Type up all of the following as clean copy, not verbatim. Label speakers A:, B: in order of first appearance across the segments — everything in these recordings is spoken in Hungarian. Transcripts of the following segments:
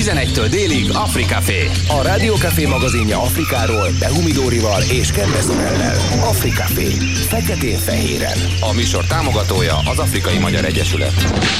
A: 11-től délig Africafé.
B: A Rádiókafé magazinja Afrikáról, Behumidórival és Kembe Szorellel. Africafé. Feketén-fehéren.
A: A műsor támogatója az Afrikai Magyar Egyesület.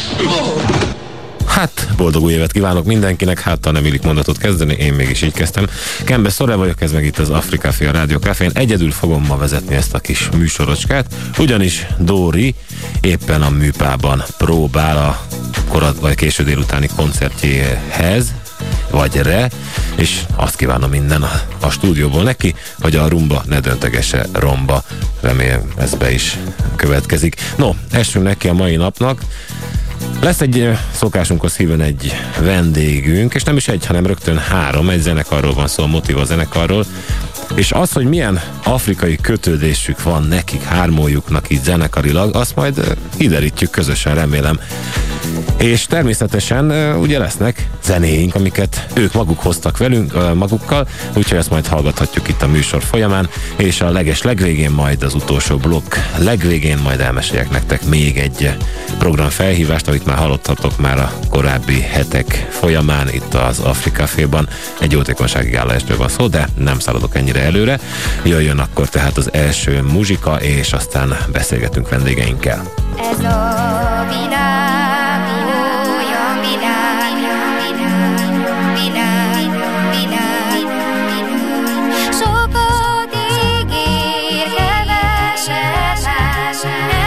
C: Hát, boldog új évet kívánok mindenkinek, hát nem illik mondatot kezdeni, én mégis így kezdtem. Kembe Szorell vagyok, ez meg itt az Africafé, a Rádiókafén. Egyedül fogom ma vezetni ezt a kis műsorocskát, ugyanis Dóri éppen a műpában próbál a vagy késő délutáni koncertjéhez, vagy és azt kívánom minden a stúdióból neki, hogy a rumba ne döntegesse romba. Remélem ez be is következik. No, essünk neki a mai napnak. Lesz egy szokásunkhoz híven egy vendégünk, és nem is egy, hanem rögtön 3, egy zenekarról van szó, a Motiva zenekarról, és az, hogy milyen afrikai kötődésük van nekik, hármójuknak így zenekarilag, azt majd kiderítjük közösen, remélem. És természetesen ugye lesznek zenéink, amiket ők maguk hoztak magukkal, úgyhogy ezt majd hallgathatjuk itt a műsor folyamán, és a legvégén majd az utolsó blokk legvégén majd elmeséljek nektek még egy program felhívást, amit már hallottatok már a korábbi hetek folyamán itt az Africaféban. Egy jótékonysági gálaestről van szó, de nem szaladok ennyire előre. Jöjjön akkor tehát az első muzsika, és aztán beszélgetünk vendégeinkkel.
D: Ez a világ olyan világ, sokat ígér, keveset más,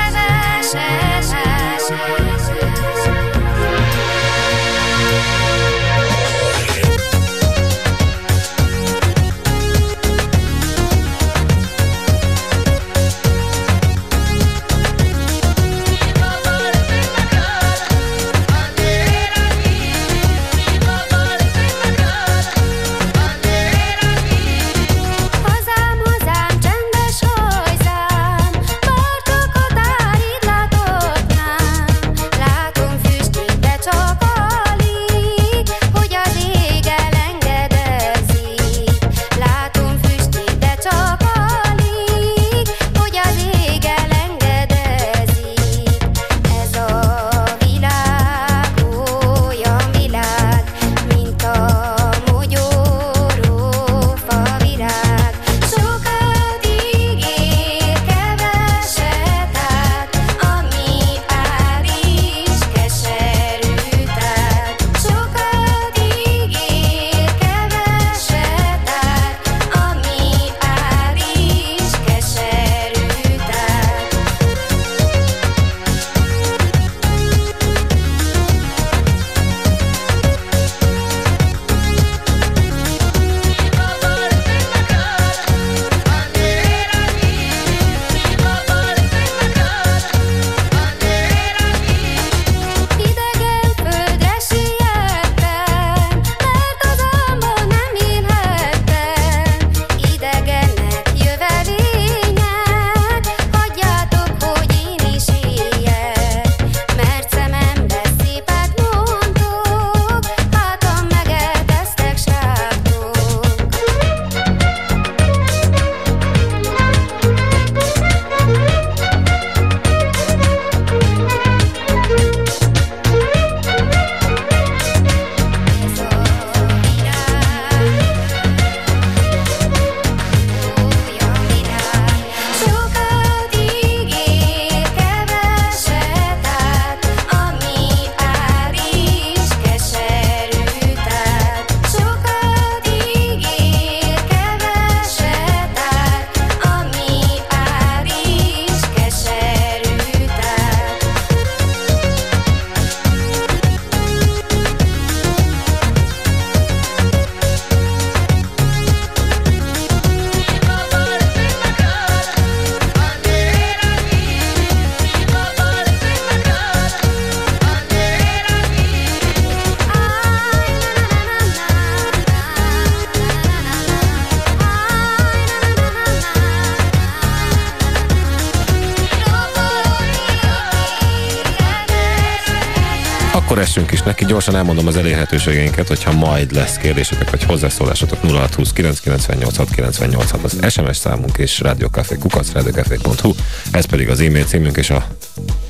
C: Akkor essünk is neki, gyorsan elmondom az elérhetőségeinket, hogyha majd lesz kérdésetek, vagy hozzászólásatok 0620 998 698 az SMS számunk és rádiókafé@rádiókafé.hu, ez pedig az e-mail címünk, és a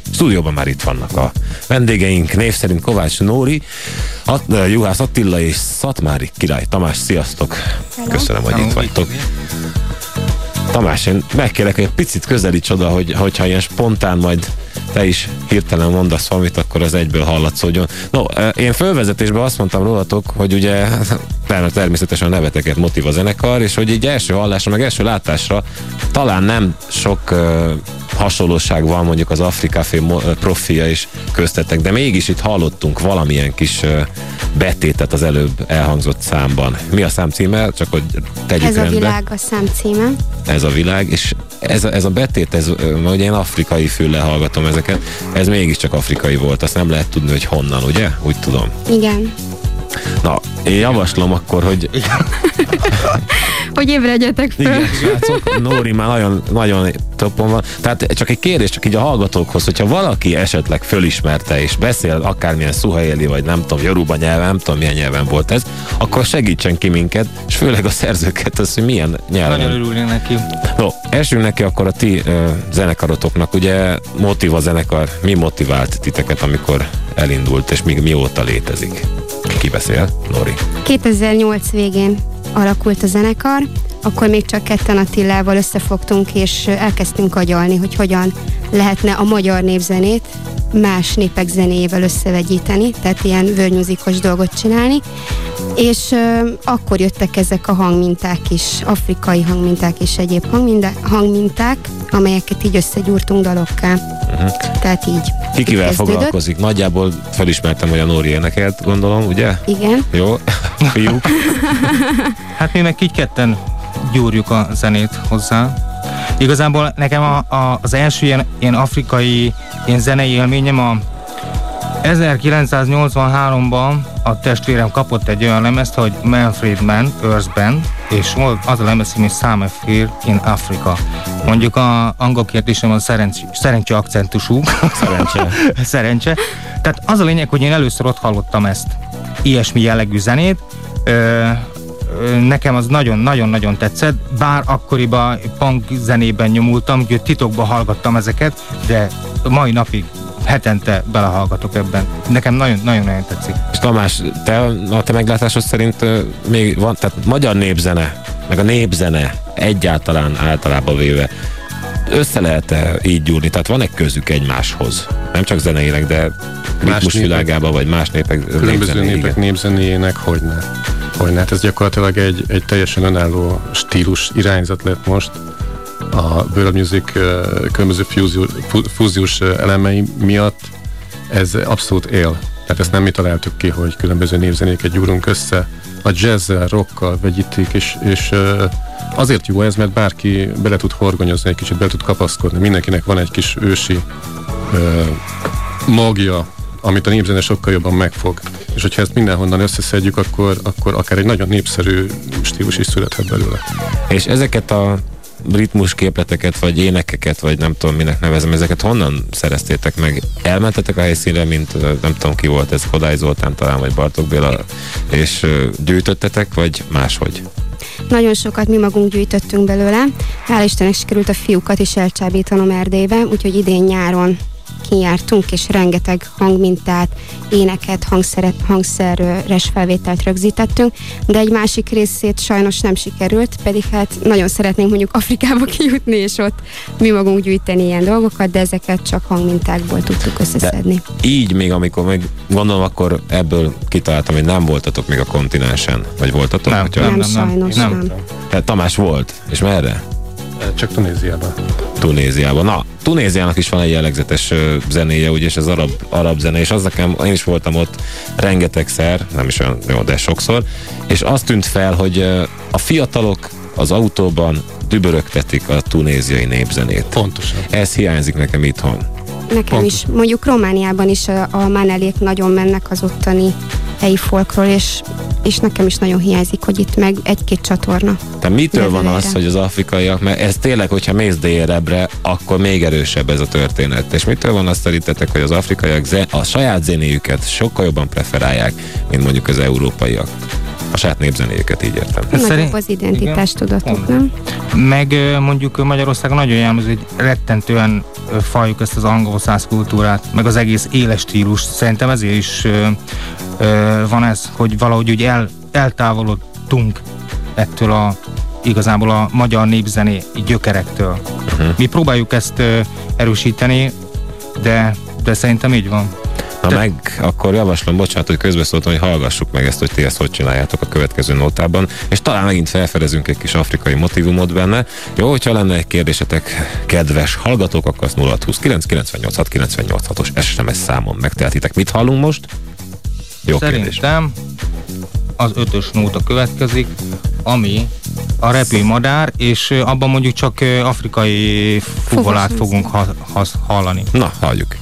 C: Stúdióban már itt vannak a vendégeink, név szerint Kovács Nóri, Juhász Attila és Szatmári Király Tamás. Sziasztok! Köszönöm, hogy itt vagytok. Tamás, én megkérlek, hogy egy picit közelíts oda, hogyha ilyen spontán majd te is hirtelen mondasz valamit, akkor az egyből hallatszódjon. No, én fölvezetésben azt mondtam rólatok, hogy ugye természetesen a neveteket motiv a zenekar, és hogy így első hallásra, meg első látásra talán nem sok hasonlóság van mondjuk az Afrika Café profilja is köztetek, de mégis itt hallottunk valamilyen kis betétet az előbb elhangzott számban. Mi a szám címe? Csak hogy tegyük
E: Ez
C: rendbe.
E: a világ a szám címe.
C: Ez a világ, és ez a betét, ugye én afrikai füllel hallgatom ezeket, ez mégiscsak afrikai volt, azt nem lehet tudni, hogy honnan, ugye? Úgy tudom.
E: Igen.
C: Na, én javaslom akkor, hogy
E: Hogy ébredjetek föl.
C: igen, srácok, Nóri már nagyon, nagyon toppon van. Tehát csak egy kérdés, csak így a hallgatókhoz, hogyha valaki esetleg fölismerte és beszél akármilyen szuhaéli, vagy nem tudom, joruba nyelven, nem tudom milyen nyelven volt ez, akkor segítsen ki minket, és főleg a szerzőket, az, hogy milyen nyelven.
F: Nagyon örülnék neki.
C: No, esünk neki akkor a ti zenekarotoknak, ugye Motiva zenekar, mi motivált titeket, amikor elindult, és mióta létezik? Ki beszél? Nóri.
E: 2008 végén alakult a zenekar, akkor még csak ketten Attilával összefogtunk, és elkezdtünk agyalni, hogy hogyan lehetne a magyar népzenét más népek zenéjével összevegyíteni, tehát ilyen worldmusicos dolgot csinálni, és akkor jöttek ezek a hangminták is, afrikai hangminták és egyéb hangminták, amelyeket így összegyúrtunk dalokká. Tehát így.
C: Kikivel
E: kezdődött.
C: foglalkozik? Nagyjából felismertem, hogy a Nóri énekelt, gondolom, ugye?
E: Igen.
C: Jó, fiúk.
F: Hát mi meg így ketten gyúrjuk a zenét hozzá. Igazából nekem az első ilyen afrikai zenei élményem a 1983-ban a testvérem kapott egy olyan lemezt, hogy Manfred Mann, Earth Band, és volt az a lemez, hogy Summer Fair in Africa. Mondjuk a angol kérdésem a szerencse akcentusú. Szerencse. Tehát az a lényeg, hogy én először ott hallottam ezt, ilyesmi jellegű zenét. Nekem az nagyon-nagyon tetszett, bár akkoriban punk zenében nyomultam, úgyhogy titokban hallgattam ezeket, de mai napig hetente belehallgatok ebben. Nekem nagyon-nagyon tetszik.
C: És Tamás, a te meglátásod szerint még van, tehát magyar népzene, meg a népzene általában véve össze lehet-e így gyúrni? Tehát van-e közük egymáshoz? Nem csak zeneileg, de ritmus világában, vagy más népek
G: különböző népek népzenéjének hogyne. Hát ez gyakorlatilag egy teljesen önálló stílus irányzat lett most. A world music különböző fúziós elemei miatt ez abszolút él. Tehát ezt nem mi találtuk ki, hogy különböző népzenéket gyúrunk össze. A jazzzel, rockkal vegyítik, és azért jó ez, mert bárki bele tud horgonyozni, egy kicsit bele tud kapaszkodni. Mindenkinek van egy kis ősi magja, amit a népzene sokkal jobban megfog. És hogyha ezt mindenhonnan összeszedjük, akkor akár egy nagyon népszerű stílus is születhet belőle.
C: És ezeket a ritmusképleteket, vagy énekeket, vagy nem tudom, minek nevezem, ezeket honnan szereztétek meg? Elmentetek a helyszínre, mint nem tudom ki volt ez, Kodály Zoltán talán, vagy Bartók Béla, és gyűjtöttetek, vagy máshogy?
E: Nagyon sokat mi magunk gyűjtöttünk belőle. Hál' Istennek sikerült a fiúkat is elcsábítanom Erdélybe, úgyhogy idén nyáron kijártunk, és rengeteg hangmintát, éneket, hangszeres felvételt rögzítettünk, de egy másik részét sajnos nem sikerült, pedig hát nagyon szeretnénk mondjuk Afrikába kijutni, és ott mi magunk gyűjteni ilyen dolgokat, de ezeket csak hangmintákból tudtuk összeszedni.
C: De így még, amikor még gondolom, akkor ebből kitaláltam, hogy nem voltatok még a kontinensen, vagy voltatok?
E: Nem, sajnos nem.
C: Tehát Tamás volt, és merre?
G: Csak Tunéziában.
C: Tunéziában. Na, Tunéziának is van egy jellegzetes zenéje, ugye, és az arab zene, és az nekem, én is voltam ott rengetegszer, nem is olyan jó, de sokszor, és azt tűnt fel, hogy a fiatalok az autóban dübörögtetik a tunéziai népzenét.
G: Pontosan.
C: Ez hiányzik nekem itthon.
E: Nekem is. Mondjuk Romániában is a manelék nagyon mennek az ottani helyi folkról, és nekem is nagyon hiányzik, hogy itt meg egy-két csatorna.
C: Tehát mitől van
E: Jövőre.
C: az, hogy az afrikaiak, mert ez tényleg, hogyha mész délebbre, akkor még erősebb ez a történet. És mitől van azt szerintetek, hogy az afrikaiak a saját zenéjüket sokkal jobban preferálják, mint mondjuk az európaiak? A saját népzenéjüket, így értem.
E: Nagyobb az identitástudatuk, nem?
F: Meg mondjuk Magyarországon nagyon jellemző, hogy rettentően fajjuk ezt az angol-szász kultúrát, meg az egész éles stílus. Szerintem ezért is van ez, hogy valahogy úgy eltávolodtunk ettől igazából a magyar népzené gyökerektől. Mi próbáljuk ezt erősíteni, de szerintem így van.
C: Meg akkor javaslom, bocsánat, hogy közbeszóltam, hogy hallgassuk meg ezt, hogy ti ezt hogy csináljátok a következő nótában, és talán megint felfedezünk egy kis afrikai motivumot benne. Jó, hogyha lenne egy kérdésetek, kedves hallgatók, akkor azt 020 998 698 os SMS számon megteltitek. Mit hallunk most? Jó kérdés.
F: Szerintem az 5-ös nóta következik, ami a repülő madár, és abban mondjuk csak afrikai fuvolát fogunk hallani.
C: Na, halljuk.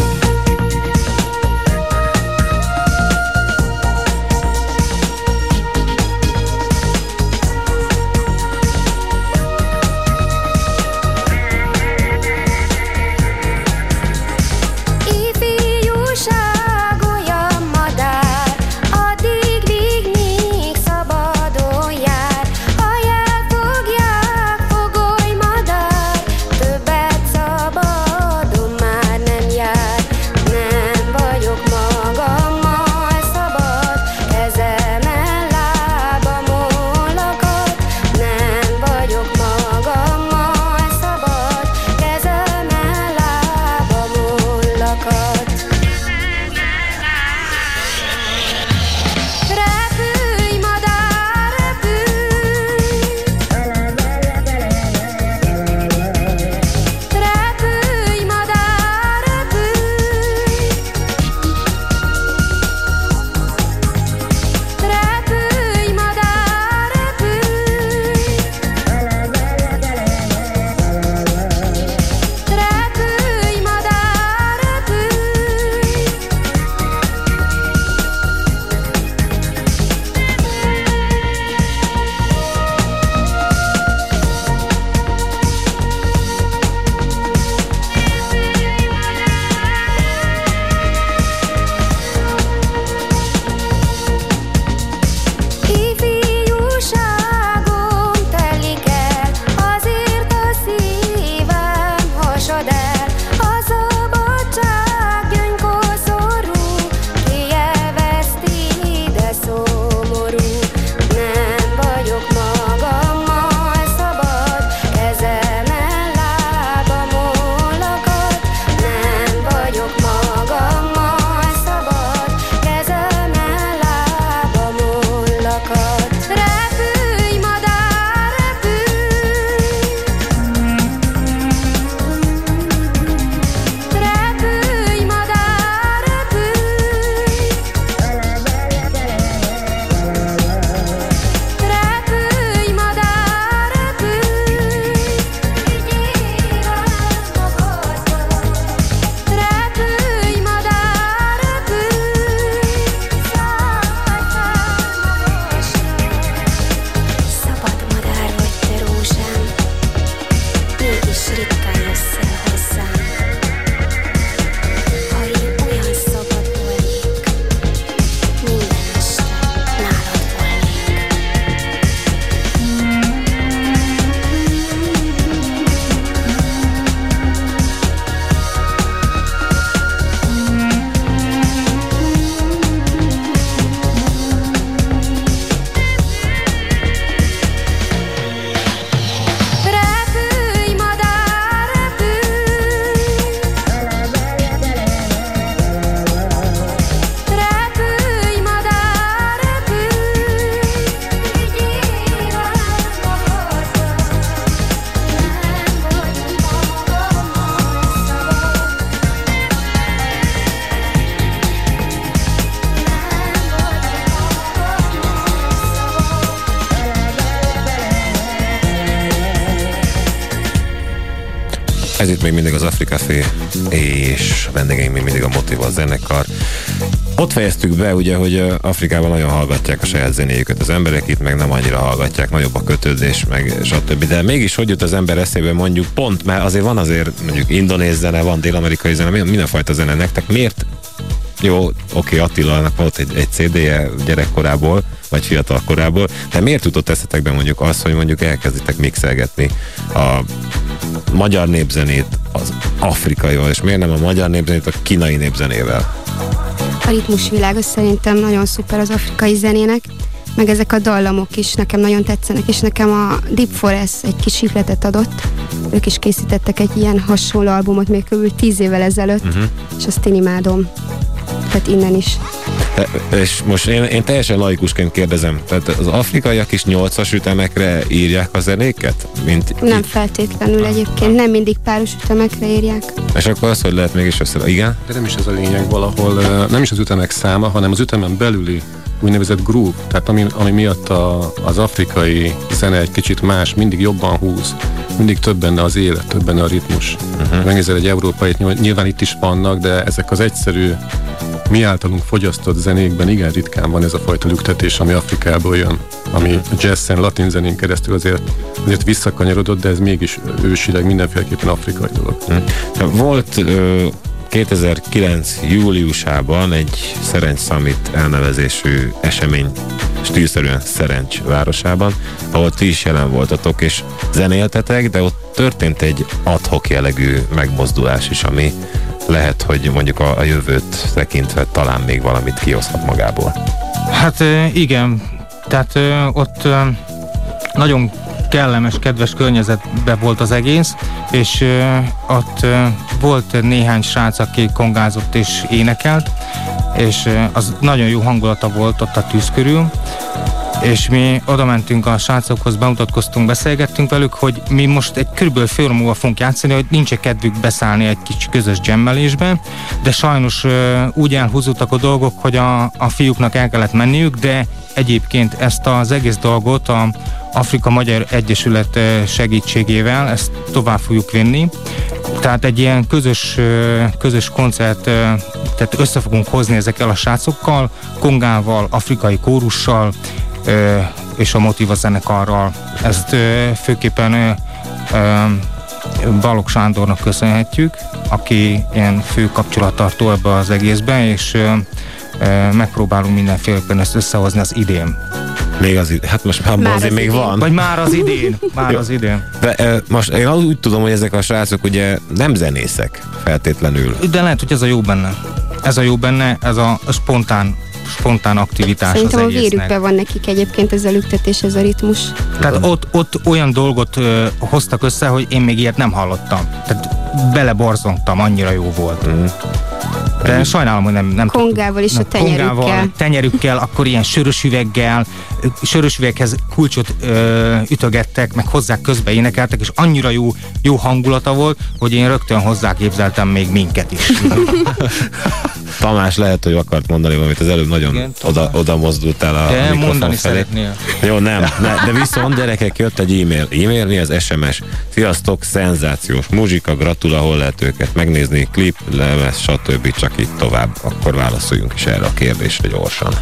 C: Ez itt még mindig az Afrika Café, és vendégeink még mindig a Motiva zenekar. Ott fejeztük be, ugye, hogy Afrikában nagyon hallgatják a saját zenéjüket az emberek, itt meg nem annyira hallgatják, nagyobb a kötődés, meg stb. De mégis hogy jut az ember eszébe mondjuk pont, mert azért van mondjuk indonéz zene, van dél-amerikai zene, mindenfajta zene nektek. Miért jó, oké, Attilának volt egy CD-je gyerekkorából, vagy fiatal korából, de miért jutott eszetekbe mondjuk az, hogy mondjuk elkezditek mixelgetni a magyar népzenét az afrikaival, és miért nem a magyar népzenét a kínai népzenével?
E: A ritmusvilága szerintem nagyon szuper az afrikai zenének, meg ezek a dallamok is nekem nagyon tetszenek, és nekem a Deep Forest egy kis ihletet adott. Ők is készítettek egy ilyen hasonló albumot még kb. 10 évvel ezelőtt, és azt én imádom. Tehát innen is.
C: És most én teljesen laikusként kérdezem, tehát az afrikaiak is 8-as ütemekre írják a zenéket?
E: Nem feltétlenül egyébként, nem mindig páros ütemekre írják.
C: És akkor az, hogy lehet mégis össze... Igen?
G: De nem is ez a lényeg valahol, nem is az ütemek száma, hanem az ütemen belüli úgynevezett groove, tehát ami miatt az afrikai zene egy kicsit más, mindig jobban húz, mindig több benne az élet, több benne a ritmus. Megnézel egy európait, nyilván itt is vannak, de ezek az egyszerű, mi általunk fogyasztott zenékben igen ritkán van ez a fajta lüktetés, ami Afrikából jön, ami jazzen, latin zenén keresztül azért visszakanyarodott, de ez mégis ősileg mindenféleképpen afrikai dolog.
C: Volt 2009. júliusában egy Szerencs Summit elnevezésű esemény, stílszerűen Szerencs városában, ahol ti is jelen voltatok, és zenéltetek, de ott történt egy ad-hoc jellegű megmozdulás is, ami lehet, hogy mondjuk a jövőt tekintve talán még valamit kihozhat magából.
F: Hát igen, tehát ott nagyon kellemes, kedves környezetben volt az egész, és ott volt néhány srác, aki kongázott és énekelt, és az nagyon jó hangulata volt ott a tűz körül, és mi oda mentünk a srácokhoz, bemutatkoztunk, beszélgettünk velük, hogy mi most egy körülbelül fél óra múlva fogunk játszani, hogy nincs kedvük beszállni egy kicsi közös jammelésbe, de sajnos úgy elhúzódtak a dolgok, hogy a fiúknak el kellett menniük, de egyébként ezt az egész dolgot a Afrika Magyar Egyesület segítségével ezt tovább fogjuk vinni. Tehát egy ilyen közös koncert, tehát össze fogunk hozni ezekkel a srácokkal, kongával, afrikai kórussal és a Motiva zenekarral. Ezt főképpen Balogh Sándornak köszönhetjük, aki ilyen fő kapcsolattartó ebbe az egészben, és megpróbálunk mindenféleképpen ezt összehozni az idén.
C: Még az idén? Hát most már azért még van.
F: Vagy már az idén. Már az idén.
C: De most én úgy tudom, hogy ezek a srácok ugye nem zenészek feltétlenül.
F: De lehet, hogy ez a jó benne. Ez a jó benne, ez a spontán aktivitás
E: szerintem
F: az egésznek.
E: Szerintem a vérükben van nekik egyébként ez a lüktetés, ez a ritmus.
F: Tehát ott olyan dolgot hoztak össze, hogy én még ilyet nem hallottam. Tehát beleborzongtam, annyira jó volt. De sajnálom, hogy nem
E: kongával és a
F: tenyerükkel, akkor ilyen sörös üveghez kulcsot ütögettek, meg hozzá közbe énekeltek, és annyira jó hangulata volt, hogy én rögtön hozzáképzeltem még minket is.
C: Tamás lehet, hogy akart mondani valamit, az előbb nagyon oda mozdultál a mikrofon felé.
F: Szeretnél.
C: Jó, nem, de viszont gyerekek, jött egy e-mail mi az SMS. Sziasztok, szenzációs muzsika, gratula, hol lehet őket megnézni, klip, lemez, stb. Csak így tovább, akkor válaszoljunk is erre a kérdésre gyorsan.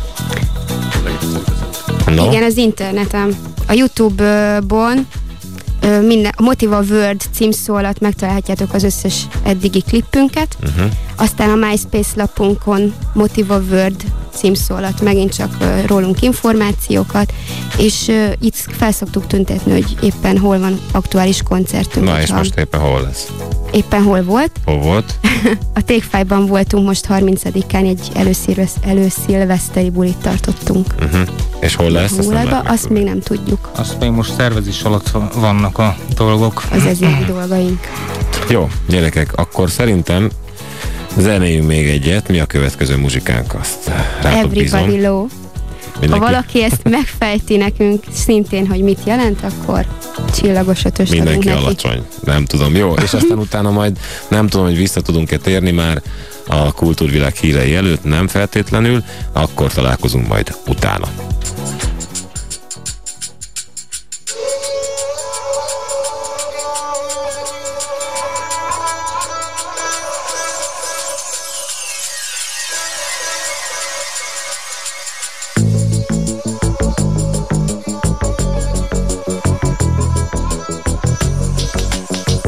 E: No? Igen, az interneten. A YouTube-bon a Motiva World címszó alatt megtalálhatjátok az összes eddigi klippünket. Aztán a MySpace lapunkon Motiva World címszó alatt megint csak rólunk információkat, és itt felszoktuk tüntetni, hogy éppen hol van aktuális koncertünk.
C: Na és most éppen hol lesz?
E: Éppen hol volt?
C: Hol volt?
E: A Tékfájban voltunk most 30-án, egy előszilveszteri bulit tartottunk.
C: És hol lesz?
E: Azt még nem tudjuk.
F: Azt még most szervezés alatt vannak a dolgok.
E: Az ezért dolgaink.
C: Jó, gyerekek, akkor szerintem zenéljünk még egyet. Mi a következő muzsikánk? Azt
E: Everybody Low. Ha valaki ezt megfejti nekünk szintén, hogy mit jelent, akkor csillagos ötöst adunk neki.
C: Mindenki alacsony. Nem tudom. Jó, és aztán utána majd nem tudom, hogy vissza tudunk-e térni már a kultúrvilág hírei előtt, nem feltétlenül, akkor találkozunk majd utána.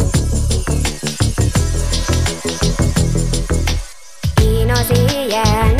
D: Az éjjel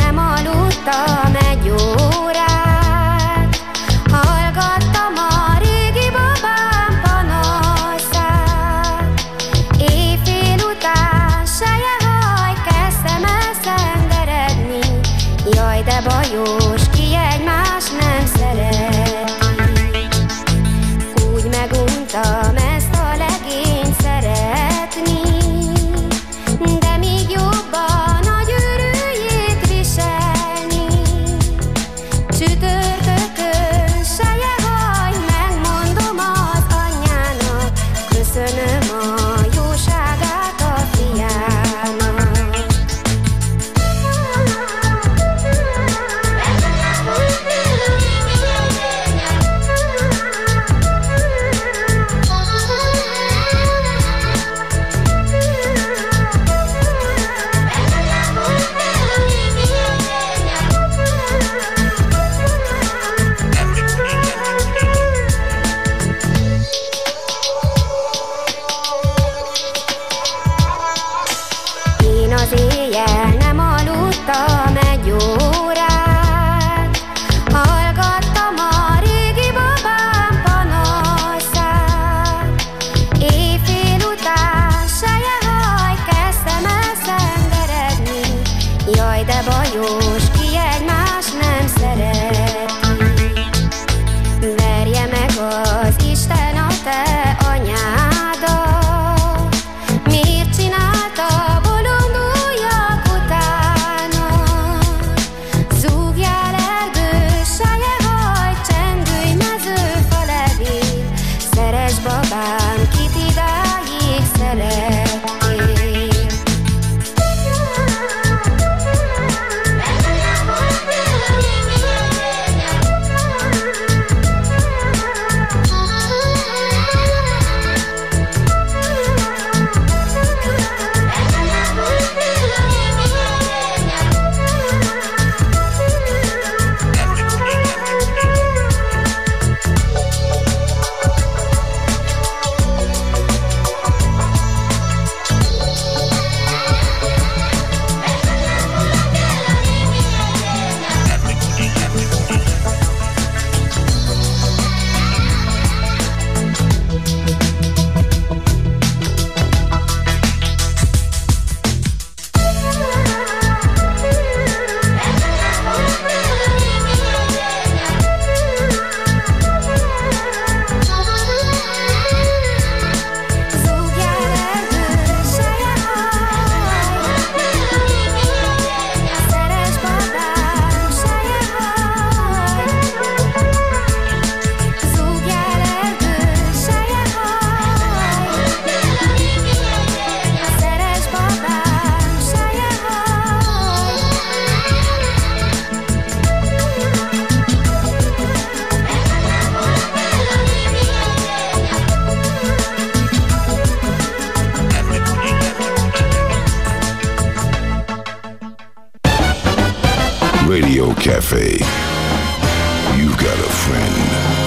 H: Radio Café. You got a friend.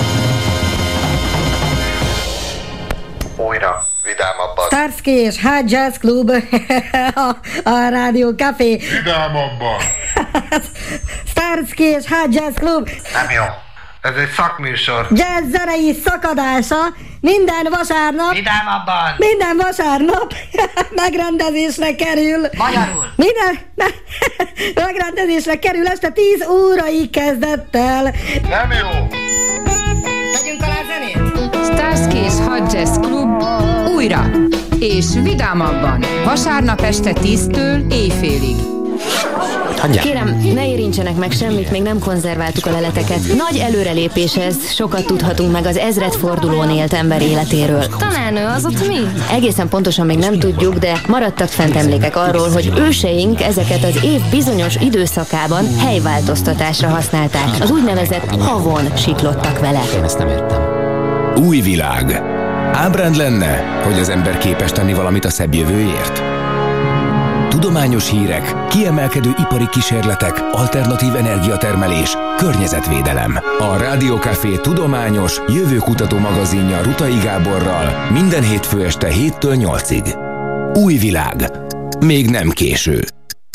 I: Újra, vidámabban.
J: Starsky és Hot Jazz Club a Rádió Café.
I: Vidámabban.
J: Starsky és Hot Jazz Club.
I: Nem jó. Ez egy szakműsor.
J: Jazz zenei szakadása minden vasárnap.
I: Vidámabban.
J: Minden vasárnap megrendezésre kerül.
I: Magyarul.
J: Megrendezésre kerül este 10 órai kezdettel.
I: Nem jó.
J: Tegyünk alá zenét.
K: Starsky és Hot Jazz Club újra és vidámabban vasárnap este 10-től éjfélig.
L: Kérem, ne érintsenek meg semmit, még nem konzerváltuk a leleteket. Nagy előrelépés ez, sokat tudhatunk meg az ezredfordulón élt ember életéről.
M: Tanárnő, az ott mi?
L: Egészen pontosan még nem tudjuk, de maradtak fent emlékek arról, hogy őseink ezeket az év bizonyos időszakában helyváltoztatásra használták. Az úgynevezett havon siklottak vele.
B: Én ezt nem értem. Új világ. Ábránd lenne, hogy az ember képes tenni valamit a szebb jövőért? Tudományos hírek, kiemelkedő ipari kísérletek, alternatív energiatermelés, környezetvédelem. A Rádió Café tudományos, jövőkutató magazinja Rutai Gáborral minden hétfő este 7-től 8-ig. Új világ. Még nem késő.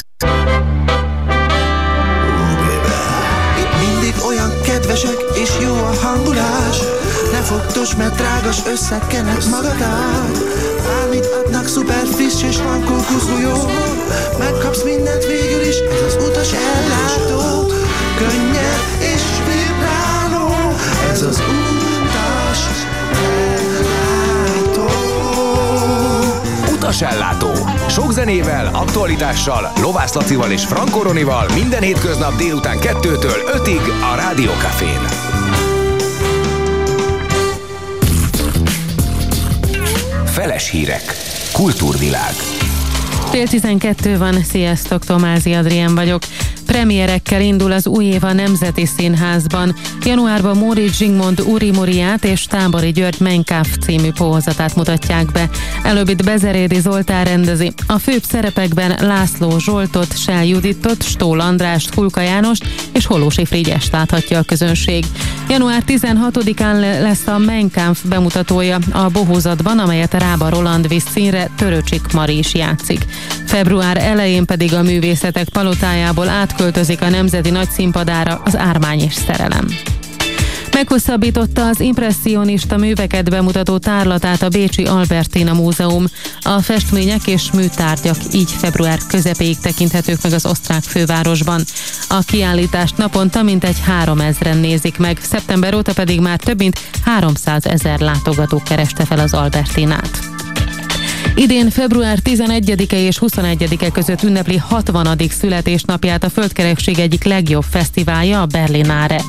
N: Itt mindig olyan kedvesek és jó a hangulás. Ne fogtos, mert drágas összekenek magadát. Bármit adnak, szuper friss és van kókuszú jó. Megkapsz mindent végül is, ez az utas ellátó. Könnyed és vibráló, ez az utas ellátó.
B: Utas ellátó. Sok zenével, aktualitással, Lovász Lacival és Franko Ronival minden hétköznap délután 2-től 5-ig a Rádió Cafén. Feles hírek. Kultúrvilág.
O: 11:30 van, sziasztok, Tomázi Adrien vagyok. Premierekkel indul az új év a Nemzeti Színházban. Januárban Móricz Zsigmond Urimuriát és Tábori György Mein Kampf című póhozatát mutatják be. Előbbit Bezerédi Zoltán rendezi. A főbb szerepekben László Zsoltot, Sell Juditot, Stól Andrást, Kulka Jánost és Hollósi Frigyest láthatja a közönség. Január 16-án lesz a Mein Kampf bemutatója a bohózatban, amelyet Rába Roland visz színre, Töröcsik Mari is játszik. Február elején pedig a Művészetek Palotájából átköltözik a Nemzeti Nagyszínpadára az Ármány és szerelem. Meghosszabbította az impresszionista műveket bemutató tárlatát a bécsi Albertina Múzeum. A festmények és műtárgyak így február közepéig tekinthetők meg az osztrák fővárosban. A kiállítást naponta mintegy 3000-en nézik meg, szeptember óta pedig már több mint 300 000 látogató kereste fel az Albertinát. Idén február 11-e és 21-e között ünnepli 60. születésnapját a földkerekség egyik legjobb fesztiválja, a Berlinale.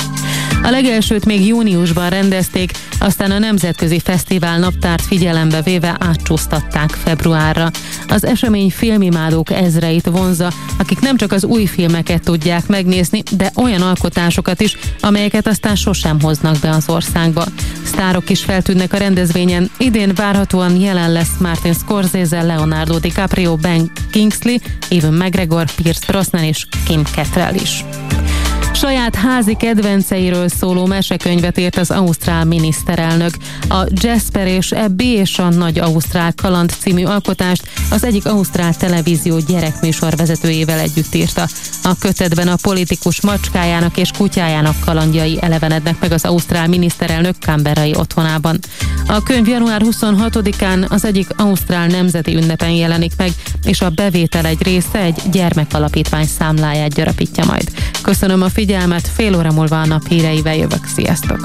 O: A legelsőt még júniusban rendezték, aztán a nemzetközi fesztivál naptárt figyelembe véve átcsúsztatták februárra. Az esemény filmimádók ezreit vonzza, akik nem csak az új filmeket tudják megnézni, de olyan alkotásokat is, amelyeket aztán sosem hoznak be az országba. Sztárok is feltűnnek a rendezvényen, idén várhatóan jelen lesz Martin Scorsese, Leonardo DiCaprio, Ben Kingsley, Ewan McGregor, Pierce Brosnan és Kim Cattrall is. Saját házi kedvenceiről szóló mesekönyvet írt az ausztrál miniszterelnök. A Jasper és Abby és a Nagy Ausztrál Kaland című alkotást az egyik ausztrál televízió gyerekműsor vezetőjével együtt írta. A kötetben a politikus macskájának és kutyájának kalandjai elevenednek meg az ausztrál miniszterelnök Canberrai otthonában. A könyv január 26-án az egyik ausztrál nemzeti ünnepen jelenik meg, és a bevétel egy része egy gyermekalapítvány számláját gyarapítja majd. Köszönöm a figyelmet, fél óra múlva a nap híreivel jövök. Sziasztok!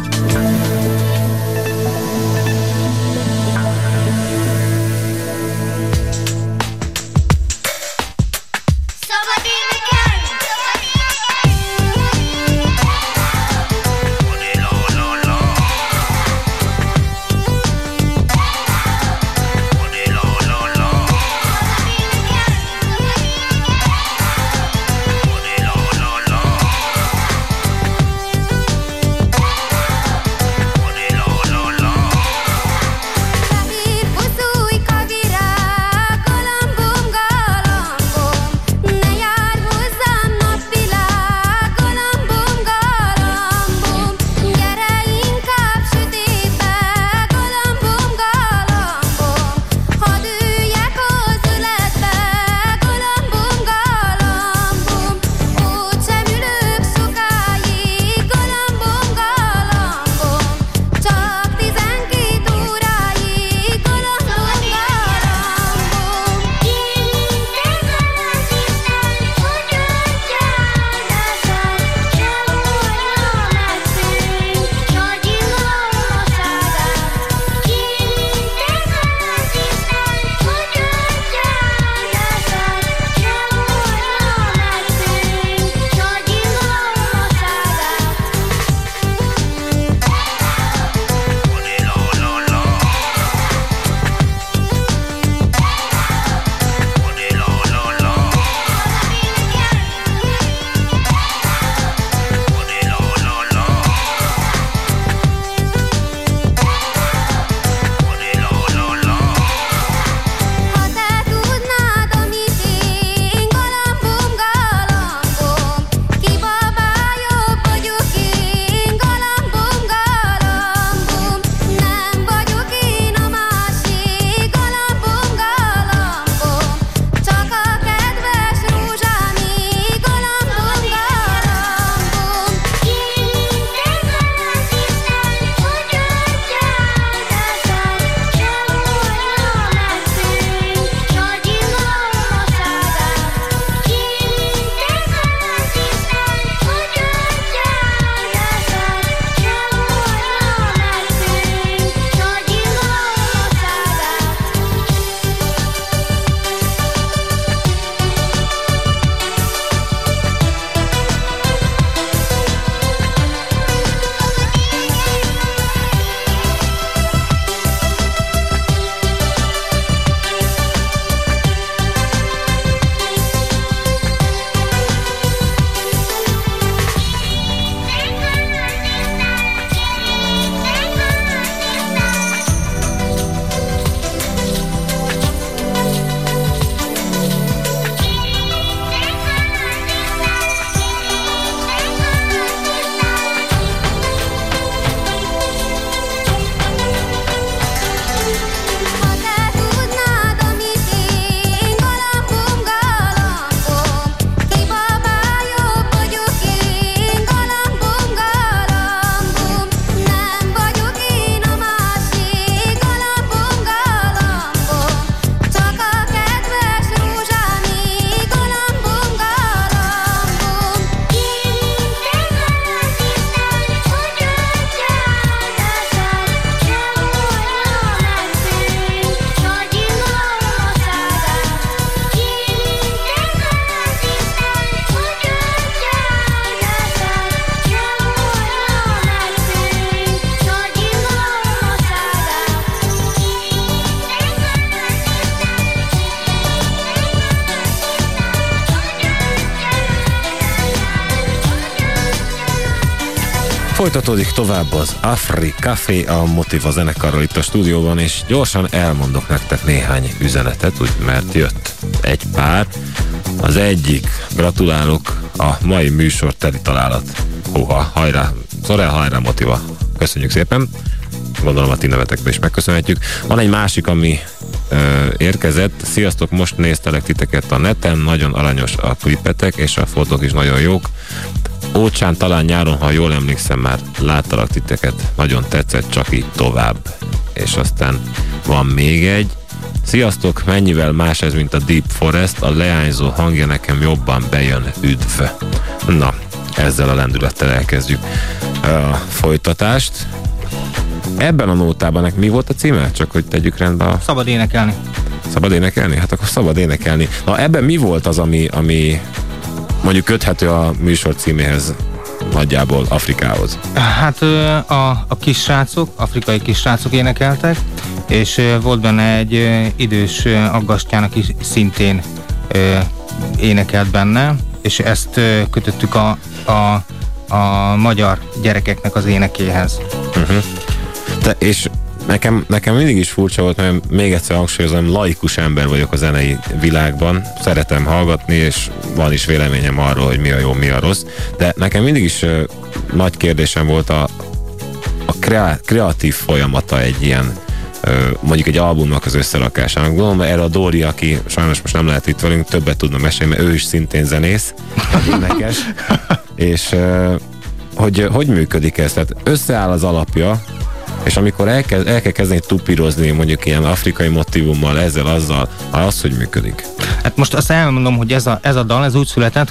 C: Folytatódik tovább az Africa Café, a Motiva zenekarral itt a stúdióban, és gyorsan elmondok nektek néhány üzenetet, úgy, mert jött egy pár. Az egyik, gratulálok, a mai műsor teli találat. Húha, hajrá, Szorel, hajrá Motiva. Köszönjük szépen. Gondolom a ti nevetekbe is megköszönhetjük. Van egy másik, ami érkezett. Sziasztok, most néztelek titeket a neten, nagyon aranyos a klipetek, és a fotók is nagyon jók. Ócsán talán nyáron, ha jól emlékszem, már láttalak titeket, nagyon tetszett, csak így tovább. És aztán van még egy. Sziasztok, mennyivel más ez, mint a Deep Forest, a leányzó hangja nekem jobban bejön, üdv. Na, ezzel a lendülettel elkezdjük a folytatást. Ebben a nótában mi volt a címe? Csak hogy tegyük rendbe a...
F: Szabad énekelni.
C: Szabad énekelni? Hát akkor szabad énekelni. Na, ebben mi volt az, ami mondjuk köthető a műsor címéhez, nagyjából Afrikához?
F: Hát a kisrácok, afrikai kisrácok énekeltek, és volt benne egy idős aggastyán, aki szintén énekelt benne, és ezt kötöttük a magyar gyerekeknek az énekéhez.
C: És nekem mindig is furcsa volt, mert még egyszer hangsúlyozom, laikus ember vagyok a zenei világban, szeretem hallgatni, és van is véleményem arról, hogy mi a jó, mi a rossz, de nekem mindig is nagy kérdésem volt a kreatív folyamata egy ilyen, mondjuk egy albumnak az összerakásának. Gondolom, erre a Dóri, aki sajnos most nem lehet itt velünk, többet tudna mesélni, mert ő is szintén zenész, énekes, és hogy működik ez? Tehát összeáll az alapja, és amikor el kell kezdeni tupírozni mondjuk ilyen afrikai motívummal, ezzel, azzal, az hogy működik?
F: Hát most azt elmondom, hogy ez a dal, ez úgy született,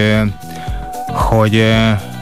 F: hogy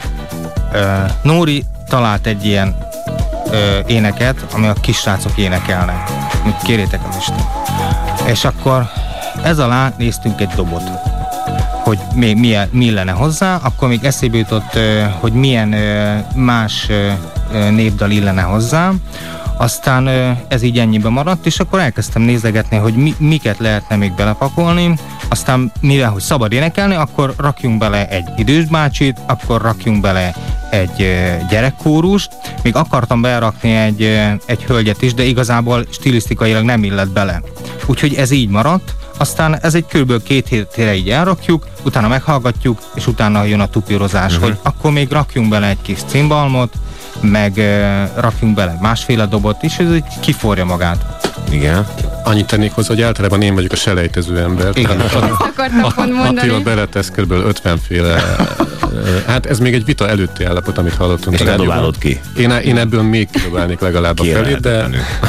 F: Nóri talált egy ilyen éneket, ami a kisrácok énekelnek. Kérjétek az Isten. És akkor ez alá néztünk egy dobot, hogy mi lenne hozzá, akkor még eszébe jutott, hogy milyen más népdal illene hozzá, aztán ez így ennyibe maradt, és akkor elkezdtem nézegetni, hogy miket lehetne még belepakolni, aztán mivel, hogy szabad énekelni, akkor rakjunk bele egy idős bácsit, akkor rakjunk bele egy gyerekkórust, még akartam berakni egy hölgyet is, de igazából stilisztikailag nem illett bele. Úgyhogy ez így maradt, aztán ez egy kb. 2 hétre így elrakjuk, utána meghallgatjuk, és utána jön a tupírozás, hogy akkor még rakjunk bele egy kis cimbalmot, meg rakjunk bele másféle dobot, és ez így kiforja magát.
C: Igen.
G: Annyit tennék hozzá, hogy általában én vagyok a selejtező ember.
F: Igen.
G: Attila beletesz kb. 50 féle. Hát ez még egy vita előtti állapot, amit hallottunk.
C: És ledobálod ki?
G: Én ebből még kidobálnék legalább a felét, de...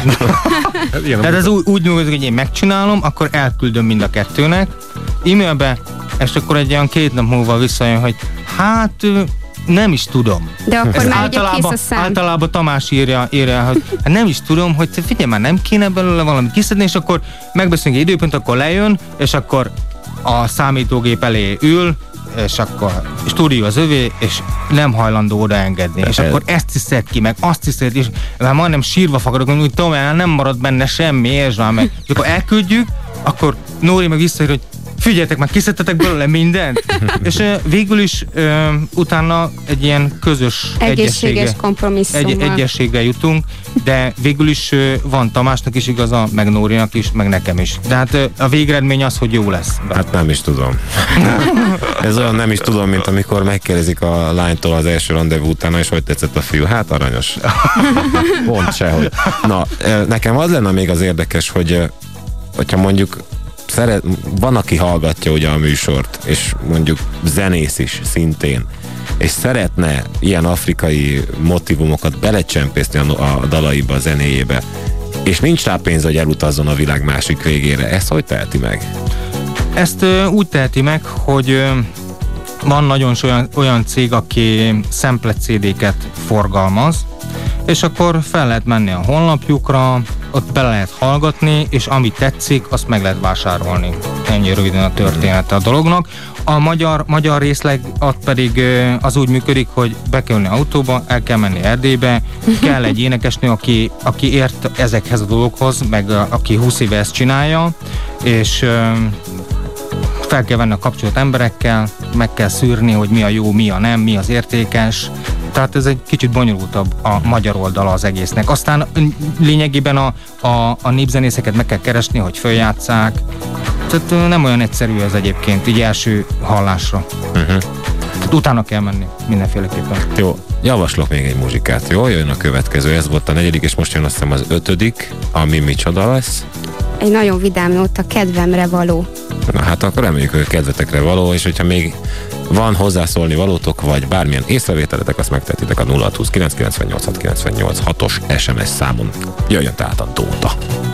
F: Tehát ez úgy működik, hogy én megcsinálom, akkor elküldöm mind a kettőnek e-mailbe, és akkor egy olyan 2 nap múlva visszajön, hogy hát nem is tudom.
E: De akkor már ugye kész a szám.
F: Általában Tamás írja, hogy hát nem is tudom, hogy figyelj már, nem kéne belőle valamit kiszedni, és akkor megbeszélünk egy időpont, akkor lejön, és akkor a számítógép elé ül, és akkor stúdió az övé, és nem hajlandó odaengedni. És akkor ezt is szed ki, meg azt is szed, és már majdnem sírva fakadok, hogy tudom, nem marad benne semmi, és már meg. És akkor elküldjük, akkor Nóri meg visszaír, hogy figyeljetek, már kiszedtetek belőle mindent, és végül is utána egy ilyen közös egyességre jutunk, de végül is van Tamásnak is igaza, meg Nórinak is, meg nekem is. De hát a végeredmény az, hogy jó lesz.
C: Hát nem is tudom. Ez olyan nem is tudom, mint amikor megkérdezik a lánytól az első rendezvú után, és hogy tetszett a fiú. Hát aranyos. Pont sehogy. Na, nekem az lenne még az érdekes, hogyha mondjuk van, aki hallgatja ugye a műsort, és mondjuk zenész is szintén, és szeretne ilyen afrikai motivumokat belecsempészni a dalaiba, a zenéjébe, és nincs rá pénz, hogy elutazzon a világ másik végére. Ezt hogy teheti meg?
F: Ezt úgy teheti meg, hogy van nagyon olyan cég, aki sample CD-ket forgalmaz, és akkor fel lehet menni a honlapjukra, ott bele lehet hallgatni, és ami tetszik, azt meg lehet vásárolni. Ennyi röviden a története a dolognak. A magyar részleg ott pedig az úgy működik, hogy be kell ülni autóba, el kell menni Erdélybe, kell egy énekesnő, aki ért ezekhez a dolgokhoz, meg aki 20 éve ezt csinálja, és fel kell venni a kapcsolat emberekkel, meg kell szűrni, hogy mi a jó, mi a nem, mi az értékes, Tehát ez egy kicsit bonyolultabb a magyar oldala az egésznek. Aztán lényegében a népzenészeket meg kell keresni, hogy följátsszák. Tehát nem olyan egyszerű ez egyébként, így első hallásra. Tehát utána kell menni mindenféleképpen.
C: Jó, javaslok még egy muzsikát, jó? Jön a következő, ez volt a 4. és most jön azt hiszem az 5., ami micsoda lesz?
E: Egy nagyon vidám nóta, kedvemre való.
C: Na hát akkor reméljük, hogy kedvetekre való, és hogyha még van hozzászólni valótok, vagy bármilyen észrevételetek, azt megtehetitek a 0620 998 698 6-os SMS számon. Jöjjön tehát a Dóta.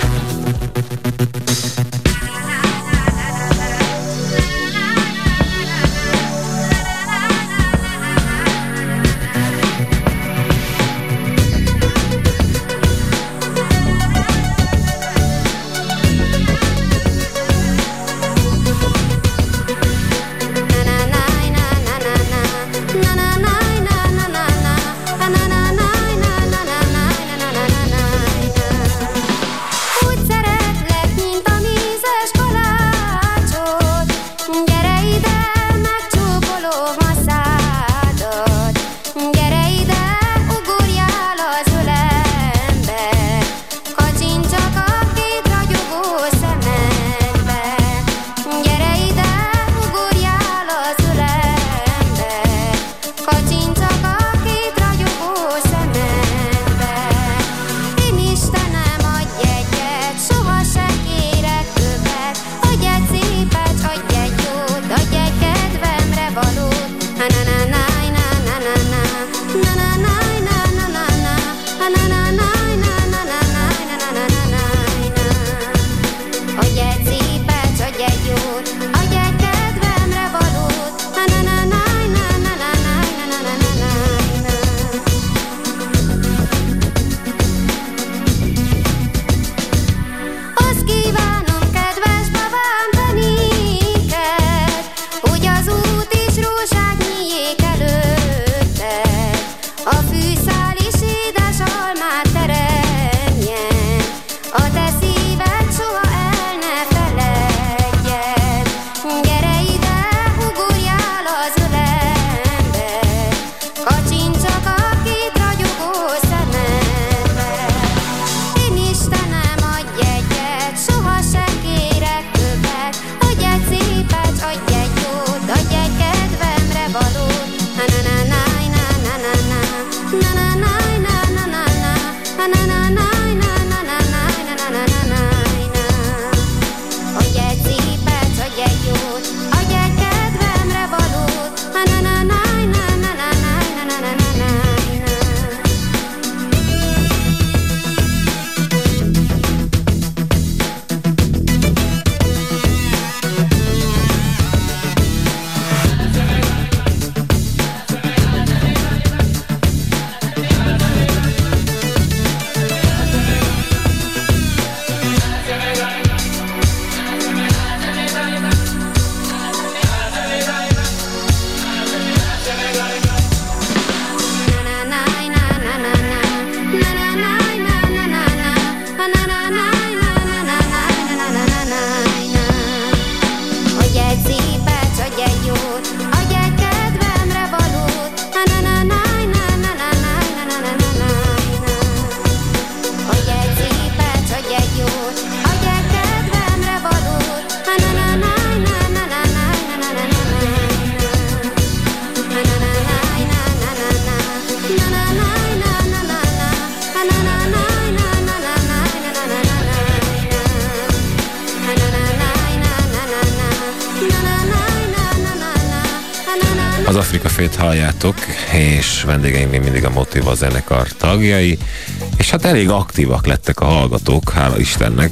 C: Az Afrika Fét halljátok, és vendégeim még mindig a Motiva zenekar tagjai, és hát elég aktívak lettek a hallgatók, hála Istennek.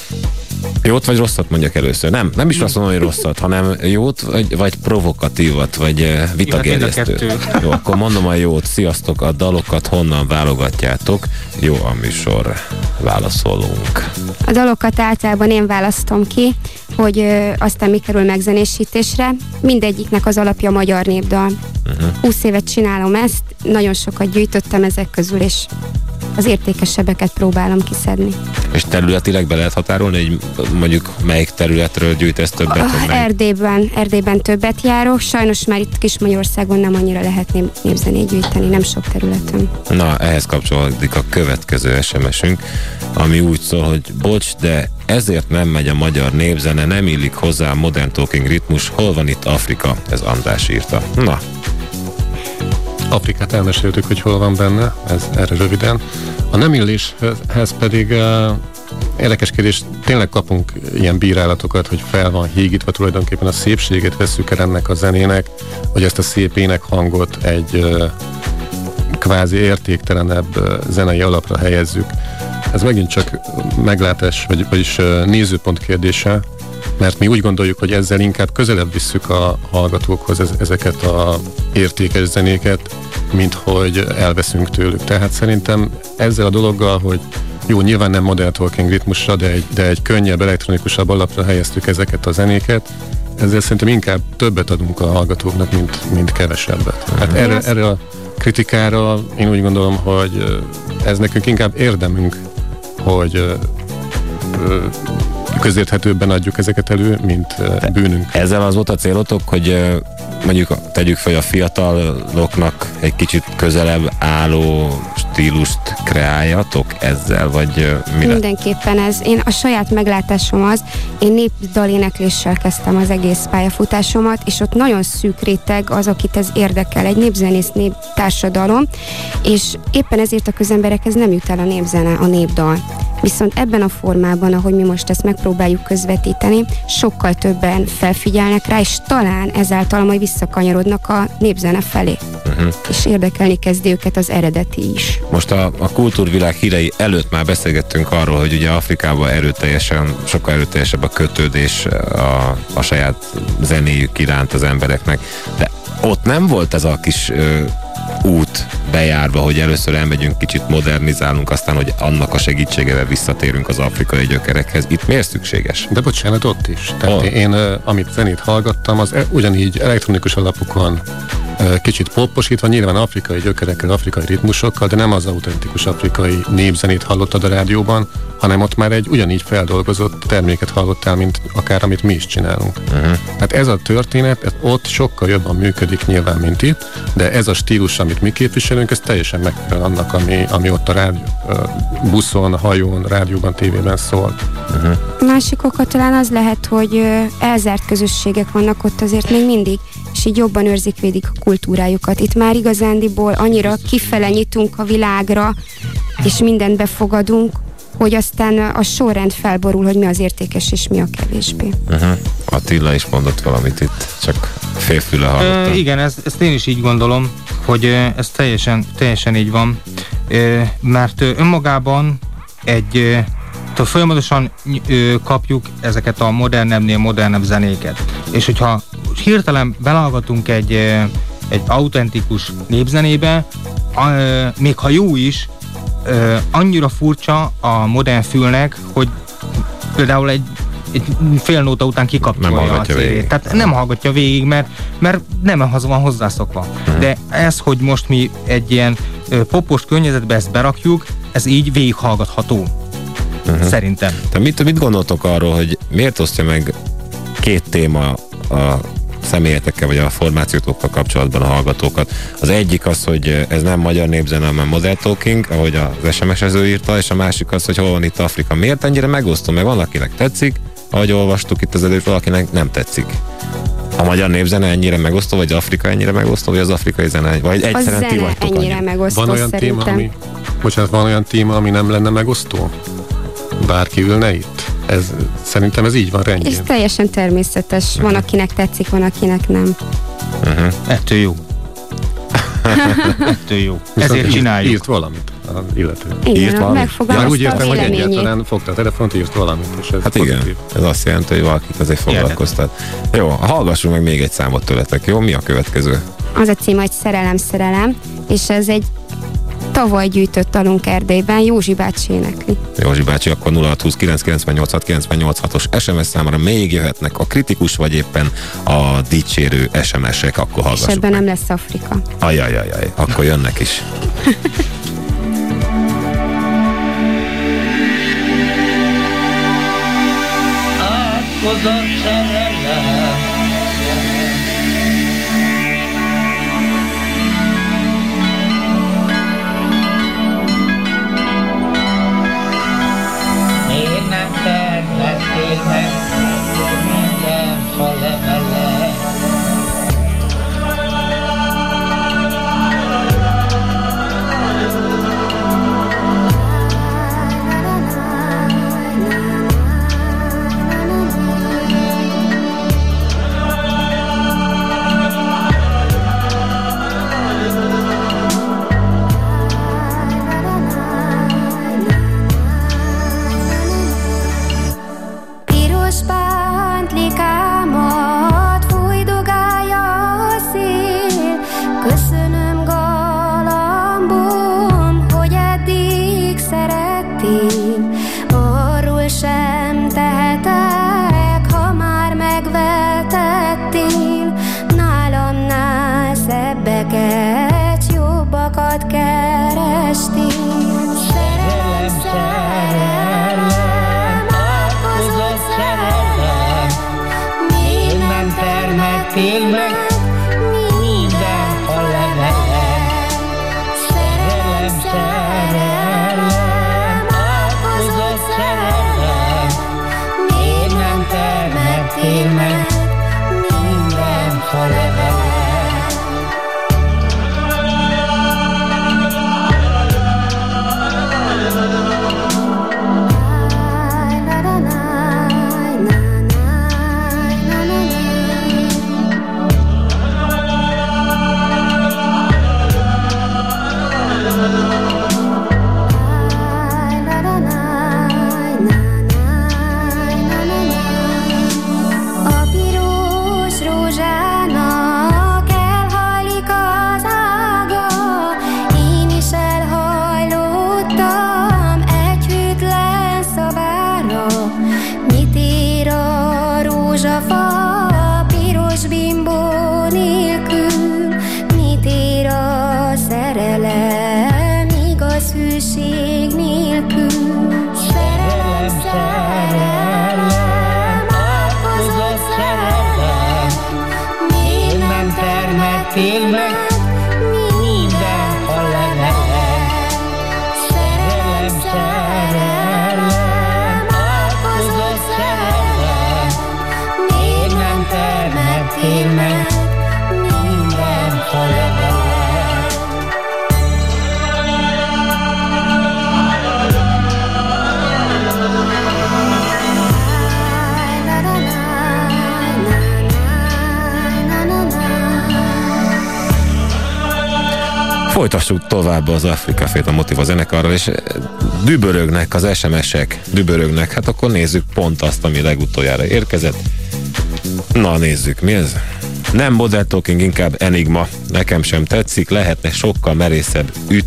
C: Jót vagy rosszat mondjak először? Nem is azt mondom, hogy rosszat, hanem jót vagy provokatívat, vagy vitagerjesztőt. Jó, akkor mondom a jót. Sziasztok, a dalokat honnan válogatjátok? Jó a műsor, válaszolunk.
E: A dalokat általában én választom ki, hogy aztán mi kerül megzenésítésre. Mindegyiknek az alapja magyar népdal. 20 évet csinálom ezt, nagyon sokat gyűjtöttem ezek közül, és az értékesebbeket próbálom kiszedni.
C: És területileg be lehet határolni, hogy mondjuk melyik területről gyűjtesz többet?
E: Erdélyben többet járok, sajnos már itt Kis-Magyarországon nem annyira lehet népzenét gyűjteni, nem sok területen.
C: Na, ehhez kapcsolódik a következő SMS-ünk, ami úgy szól, hogy bocs, de ezért nem megy a magyar népzene, nem illik hozzá a modern talking ritmus, hol van itt Afrika? Ez András írta. Na.
G: Afrikát elmeséltük, hogy hol van benne, ez erre röviden. A nem illéshez pedig érdekes kérdés, tényleg kapunk ilyen bírálatokat, hogy fel van hígítva, tulajdonképpen a szépségét vesszük el ennek a zenének, hogy ezt a szép énekhangot egy kvázi értéktelenebb zenei alapra helyezzük. Ez megint csak meglátás, vagyis nézőpont kérdése, mert mi úgy gondoljuk, hogy ezzel inkább közelebb visszük a hallgatókhoz ezeket a értékes zenéket, mint hogy elveszünk tőlük. Tehát szerintem ezzel a dologgal, hogy jó, nyilván nem modern talking ritmusra, de egy könnyebb, elektronikusabb alapra helyeztük ezeket a zenéket, ezzel szerintem inkább többet adunk a hallgatóknak, mint kevesebbet. Hát erre a kritikára én úgy gondolom, hogy ez nekünk inkább érdemünk, hogy közérthetőbben adjuk ezeket elő, mint bűnünk.
C: Ezzel az volt a célotok, hogy mondjuk tegyük fel, a fiataloknak egy kicsit közelebb álló stílust kreáljatok ezzel, vagy mi
E: Mindenképpen ez. Én a saját meglátásom az, én népdalénekléssel kezdtem az egész pályafutásomat, és ott nagyon szűk réteg az, akit ez érdekel, egy népzenész néptársadalom, és éppen ezért a közemberekhez nem jut el a népzene, a népdal. Viszont ebben a formában, ahogy mi most ezt megpróbáljuk közvetíteni, sokkal többen felfigyelnek rá, és talán ezáltal majd visszakanyarodnak a népzene felé. És érdekelni kezdi őket az eredeti is.
C: Most a kultúrvilág hírei előtt már beszélgettünk arról, hogy ugye Afrikában sokkal erőteljesebb a kötődés a saját zenéjük iránt az embereknek. De ott nem volt ez a kis út bejárva, hogy először elmegyünk, kicsit modernizálunk, aztán, hogy annak a segítségével visszatérünk az afrikai gyökerekhez. Itt miért szükséges?
G: De bocsánat, ott is. Tehát én, amit zenét hallgattam, az ugyanígy elektronikus alapokon kicsit popposítva, nyilván afrikai gyökerekkel, afrikai ritmusokkal, de nem az autentikus afrikai népzenét hallottad a rádióban, hanem ott már egy ugyanígy feldolgozott terméket hallottál, mint akár amit mi is csinálunk. Hát ez a történet, ez ott sokkal jobban működik nyilván, mint itt, de ez a stílus, amit mi képviselünk, ez teljesen megfelel annak, ami ott a buszon, hajón, rádióban, tévében szól.
E: Másik oka talán az lehet, hogy elzárt közösségek vannak ott azért még mindig, és így jobban őrzik, védik a kultúrájukat. Itt már igazándiból annyira kifele nyitunk a világra, és mindent befogadunk, hogy aztán a sorrend felborul, hogy mi az értékes és mi a kevésbé.
C: Attila is mondott valamit itt, csak félfüle hallottam.
F: Igen, ezt én is így gondolom, hogy ez teljesen így van, mert önmagában folyamatosan kapjuk ezeket a modernebb zenéket. És hogyha hirtelen belehallgatunk egy autentikus népzenébe, még ha jó is, annyira furcsa a modern fülnek, hogy például egy fél nóta után kikapcsolja a CD-t. Tehát nem hallgatja végig, mert nem van hozzászokva. De ez, hogy most mi egy ilyen popos környezetbe ezt berakjuk, ez így végighallgatható. Szerintem.
C: De mit gondoltok arról, hogy miért osztja meg két téma a személyetekkel, vagy a formációtokkal kapcsolatban a hallgatókat? Az egyik az, hogy ez nem magyar népzene, hanem modern talking, ahogy az SMS-ező írta, és a másik az, hogy hol van itt Afrika. Miért ennyire megosztom? Meg van, akinek tetszik, ahogy olvastuk itt az előtt, valakinek nem tetszik. A magyar népzene ennyire megosztó, vagy Afrika ennyire megosztó, vagy az afrikai zene, vagy egyszerűen ti vagytok
E: ennyire megosztó,
G: van olyan
E: szerintem.
G: Van olyan téma, ami nem lenne megosztó? Bárki ülne itt? Szerintem ez így van rendjén.
E: És teljesen természetes. Van, akinek tetszik, van, akinek nem.
F: Ettől jó. Ettől jó. Ezért csináljuk.
G: Írt valamit az illető.
E: Igen, megfogalmazta
G: úgy értem,
E: a
G: hogy
E: véleményét.
G: egyáltalán fogta a telefont, írt valamit. És ez
C: hát
G: pozitív.
C: Igen, ez azt jelenti, hogy valakit azért foglalkoztat. Jó, hallgassunk meg még egy számot tőletek, jó? Mi a következő?
E: Az a cím, hogy Szerelem, és ez egy tavaly gyűjtött dalunk Erdélyben, Józsi bácsi énekli.
C: Józsi bácsi, akkor 0620 998 986-os SMS számára még jöhetnek a kritikus, vagy éppen a dicsérő SMS-ek, akkor hallgassuk.
E: És ebben nem lesz Afrika.
C: Ajajajaj, akkor jönnek is.
M: Átkozott szerelem. Miért nem termettél meg minden fa levele?
D: Piros pántlikámat fújdogálja a szél. Köszönöm galambom, hogy eddig szerettél. Arról sem tehetek, ha már megvetettél. Nálamnál szebbeket, jobbakat kerestél. Szerelem, szerelem, átkozott szerelem. Miért nem termettél meg minden fa levelem? Szerelem, szerelem, átkozott szerelem. Miért nem termettél meg minden fa levelem? A piros rózsának elhajlik az ága. Én is elhajlottam egy hűtlen szabára. Mit ér a rózsafa piros bimbó nélkül? Mit ér a szerelem igaz hűség nélkül? Szerelem, szerelem, átkozott szerelem. Miért nem termettél meg minden fa levelem? Szerelem, szerelem, átkozott szerelem. Miért nem termettél meg minden fa levelem?
C: Folytassuk tovább az Afrika Fét a Motiva zenekarral, és dübörögnek az SMS-ek, dübörögnek, hát akkor nézzük pont azt, ami legutoljára érkezett. Na nézzük, mi ez? Nem Modern Talking, inkább Enigma. Nekem sem tetszik, lehetne sokkal merészebb,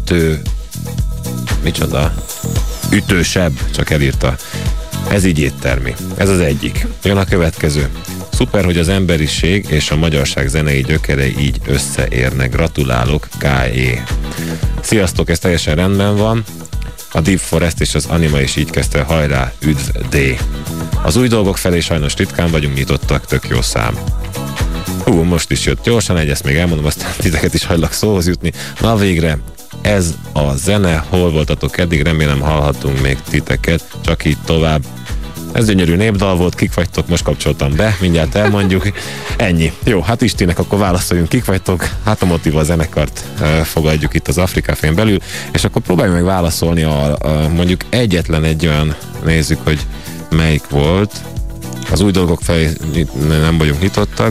C: ütősebb, csak elírta. Ez így éttermi. Ez az egyik. Jön a következő. Szuper, hogy az emberiség és a magyarság zenei gyökerei így összeérnek. Gratulálok, K.E. Sziasztok, ez teljesen rendben van. A Deep Forest és az Anima is így kezdte, hajrá, üdv D. Az új dolgok felé sajnos ritkán vagyunk nyitottak, tök jó szám. Most is jött gyorsan egy, ezt még elmondom, aztán titeket is hajlak szóhoz jutni. Na végre, ez a zene, hol voltatok eddig, remélem hallhatunk még titeket, csak így tovább. Ez gyönyörű népdal volt, kik vagytok, most kapcsoltam be, mindjárt elmondjuk. Ennyi. Jó, hát Istinek akkor válaszoljunk, kik vagytok, hát a Motiva zenekart fogadjuk itt az Afrika Fén belül, és akkor próbáljuk meg válaszolni mondjuk egyetlen egy olyan, nézzük, hogy melyik volt. Az új dolgok felé nem vagyunk nyitottak.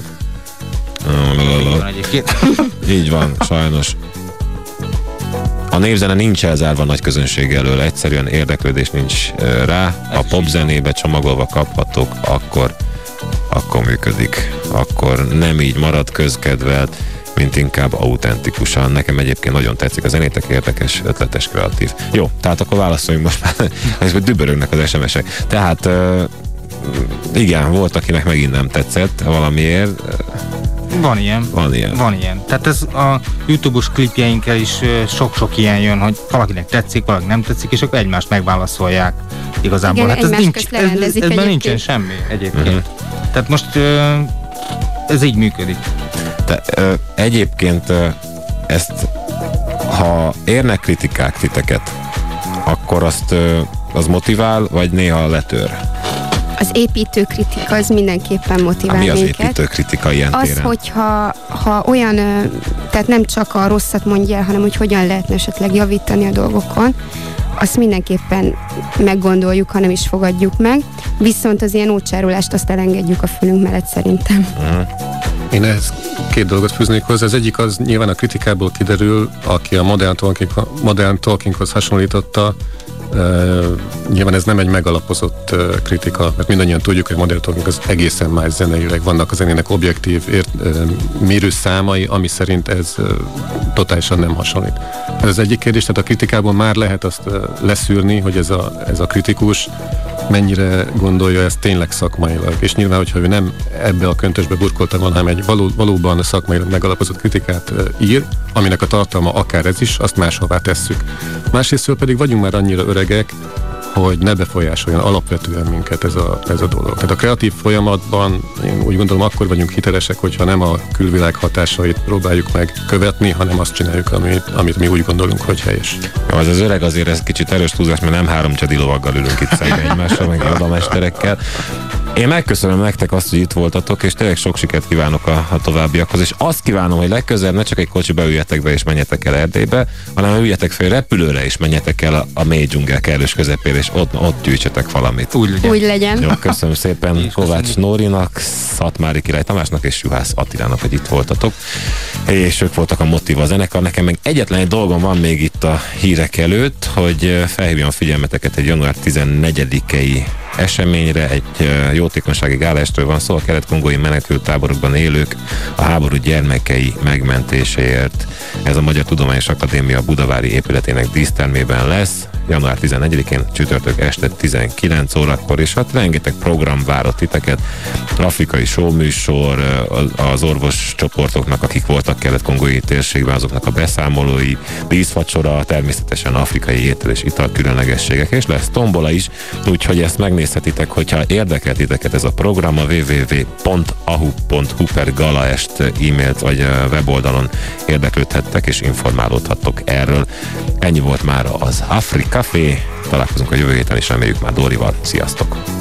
C: Így van, sajnos. A névzene nincs elzárva nagy közönség elől, egyszerűen érdeklődés nincs rá. A popzenébe csomagolva kaphatók, akkor működik. Akkor nem így marad közkedvelt, mint inkább autentikusan. Nekem egyébként nagyon tetszik a zenétek, érdekes, ötletes, kreatív. Jó, tehát akkor válaszoljunk most már, hogy dübörögnek az SMS-ek. Tehát igen, volt, akinek megint nem tetszett valamiért.
F: Van ilyen. Tehát ez a YouTube-os klipjeinkkel is sok-sok ilyen jön, hogy valakinek tetszik, valakinek nem tetszik, és akkor egymást megválaszolják igazából.
E: Igen,
F: hát ez nincs, ezben nincsen semmi egyébként. Tehát most ez így működik.
C: Egyébként ezt, ha érnek kritikák titeket, akkor az motivál, vagy néha letör?
E: Az építőkritika az mindenképpen motivál
C: Mi az
E: minket.
C: építőkritika ilyen téren?
E: Az, hogyha olyan, tehát nem csak a rosszat mondja el, hanem hogy hogyan lehetne esetleg javítani a dolgokon, azt mindenképpen meggondoljuk, ha nem is fogadjuk meg. Viszont az ilyen ócsárolást azt elengedjük a fülünk mellett szerintem.
G: Én ehhez két dolgot fűznék hozzá. Az egyik az nyilván a kritikából kiderül, aki a modern talkinghoz hasonlította. Nyilván ez nem egy megalapozott kritika, mert mindannyian tudjuk, hogy modern talking az egészen más zeneileg. Vannak a zenének objektív mérőszámai, ami szerint ez totálisan nem hasonlít. Ez az egyik kérdés, tehát a kritikából már lehet azt leszűrni, hogy ez a kritikus mennyire gondolja ezt tényleg szakmailag. És nyilván, hogyha ő nem ebbe a köntösbe burkolta van, hanem egy valóban szakmailag megalapozott kritikát ír, aminek a tartalma akár ez is, azt máshová tesszük. Másrésztől pedig vagyunk már annyira öregek, hogy ne befolyásoljon alapvetően minket ez a dolog. Tehát a kreatív folyamatban én úgy gondolom, akkor vagyunk hitelesek, hogyha nem a külvilág hatásait próbáljuk meg követni, hanem azt csináljuk, amit mi úgy gondolunk, hogy helyes.
C: Jó, az öreg azért ez kicsit erős túlzás, mert nem 3 csedi lovaggal ülünk itt szemben egymással, meg odamesterekkel. Én megköszönöm nektek azt, hogy itt voltatok, és tényleg sok sikert kívánok a továbbiakhoz, és azt kívánom, hogy legközelebb ne csak egy kocsiba üljetek be és menjetek el Erdélybe, hanem üljetek fel repülőre és menjetek el a mély dzsungel kellős közepére, és ott gyűjtsetek valamit.
E: Úgy legyen.
C: Jó, köszönöm szépen Kovács Nórinak, Szatmári Király Tamásnak és Juhász Attilának, hogy itt voltatok, és ők voltak a Motiva zenekar. Nekem meg egyetlen egy dolgom van még itt a hírek előtt, hogy felhívjam a figyelmeteket egy január 14-i eseményre, egy jótékonysági gálástől van szó, a kelet-kongói menekülttáborokban élők a háború gyermekei megmentéséért. Ez a Magyar Tudományos Akadémia budavári épületének dísztermében lesz, január 14-én csütörtök este 19 órakor, és hát rengeteg program várott titeket, afrikai showműsor, az orvoscsoportoknak, akik voltak kelet-kongói térségben, azoknak a beszámolói, díszvacsora, természetesen afrikai étel és ital különlegességek, és lesz tombola is, úgyhogy ezt megnézhetitek, hogyha érdekel titeket ez a program, a www.ahu.hu/galaest e-mailt vagy weboldalon érdeklődhettek és informálódhattok erről. Ennyi volt már az Afrika Café. Találkozunk a jövő héten, és reméljük már Dórival. Sziasztok!